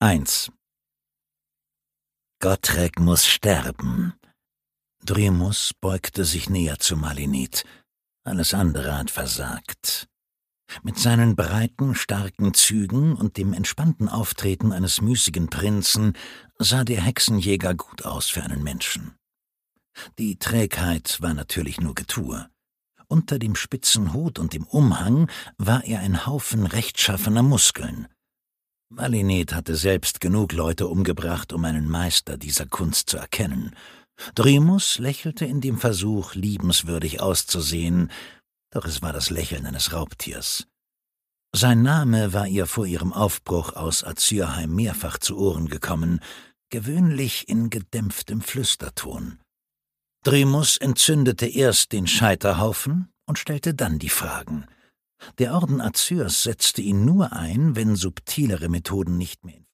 1. Gottrek muss sterben. Drymus beugte sich näher zu Malinith. Alles andere hat versagt. Mit seinen breiten, starken Zügen und dem entspannten Auftreten eines müßigen Prinzen sah der Hexenjäger gut aus für einen Menschen. Die Trägheit war natürlich nur Getue. Unter dem spitzen Hut und dem Umhang war er ein Haufen rechtschaffener Muskeln. Malinith hatte selbst genug Leute umgebracht, um einen Meister dieser Kunst zu erkennen. Drymus lächelte in dem Versuch, liebenswürdig auszusehen, doch es war das Lächeln eines Raubtiers. Sein Name war ihr vor ihrem Aufbruch aus Azyrheim mehrfach zu Ohren gekommen, gewöhnlich in gedämpftem Flüsterton. Drymus entzündete erst den Scheiterhaufen und stellte dann die Fragen. Der Orden Azyrs setzte ihn nur ein, wenn subtilere Methoden nicht mehr